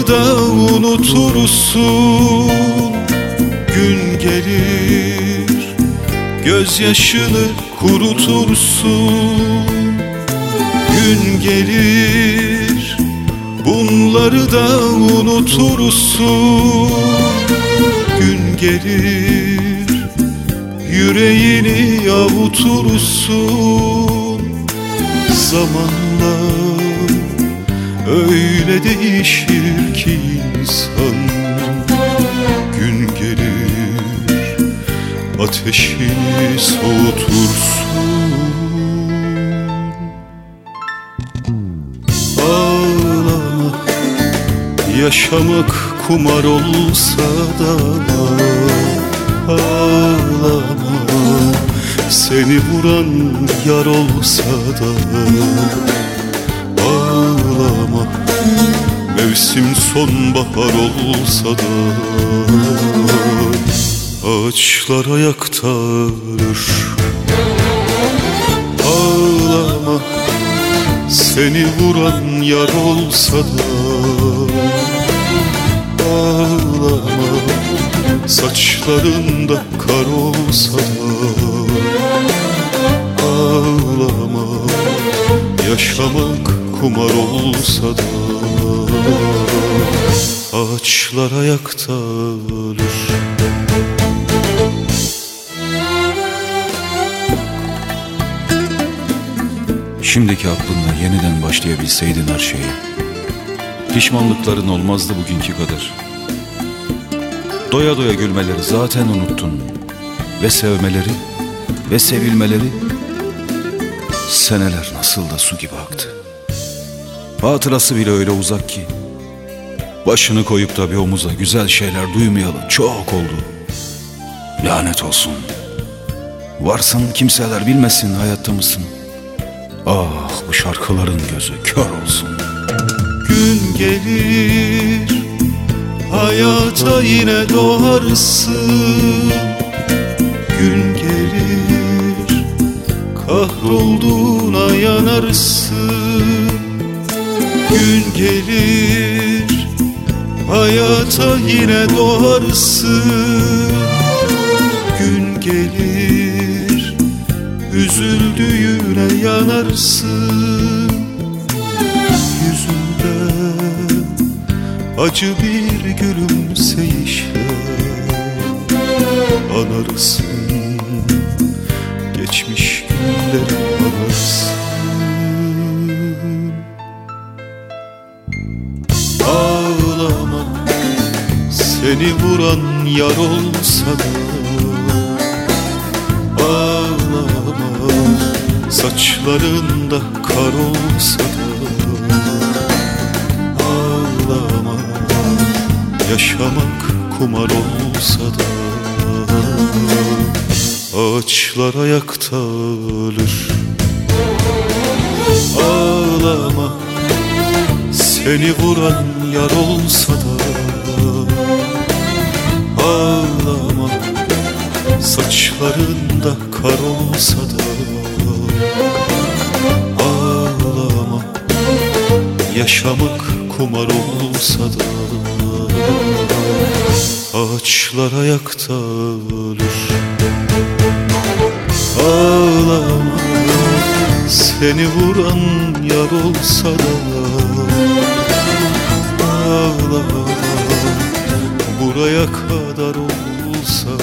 Bunları da unutursun. Gün gelir, gözyaşını kurutursun. Gün gelir, bunları da unutursun. Gün gelir, yüreğini avutursun. Zamanla öyle değişir ki insan. Gün gelir, ateşini soğutursun. Ağlama, yaşamak kumar olsa da. Ağlama, seni vuran yar olsa da. Ağlama, mevsim sonbahar olsa da. Ağaçlar ayakta ölür. Ağlama, seni vuran yar olsa da. Ağlama, saçlarında kar olsa da. Ağlama, yaşamak kumar olsa da. Ağaçlar ayakta ölür. Şimdiki aklınla yeniden başlayabilseydin her şeyi, pişmanlıkların olmazdı bugünkü kadar. Doya doya gülmeleri zaten unuttun. Ve sevmeleri ve sevilmeleri. Seneler nasıl da su gibi aktı. Hatırası bile öyle uzak ki. Başını koyup da bir omuza güzel şeyler duymayalı çok oldu. Lanet olsun. Varsın kimseler bilmesin hayatta mısın. Ah, bu şarkıların gözü kör olsun. Gün gelir, hayata yine doğarsın. Gün gelir, kahrolduğuna yanarsın. Gün gelir, hayata yine doğarsın. Gün gelir, üzüldüğüne yanarsın. Yüzünde acı bir gülümseyişle anarsın. Geçmiş günleri anarsın. Ağlama, seni vuran yar olsa da. Ağlama, saçlarında kar olsa da. Ağlama, yaşamak kumar olsa da. Ağaçlar ayakta ölür. Ağlama, seni vuran yar olsa da. Ağlama, saçlarında kar olsa da. Ağlama, yaşamak kumar olsa da. Ağaçlar ayakta ölür. Ağlama, seni vuran yar olsa da. Ağlama, buraya kadar olsa